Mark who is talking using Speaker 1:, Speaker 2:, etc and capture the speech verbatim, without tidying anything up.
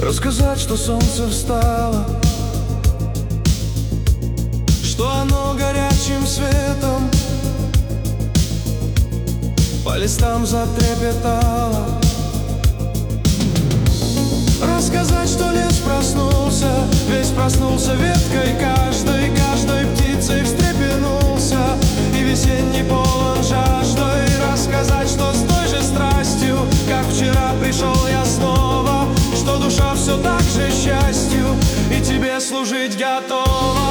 Speaker 1: Рассказать, что солнце встало, что оно горячим светом по листам затрепетало. Рассказать, что лес проснулся, весь проснулся веткой, каждой, каждой птицей встрепенулся, и весенний полон жаждой. Рассказать, что с той же страстью, как вчера, пришел я снова, что душа все так же счастью и тебе служить готова.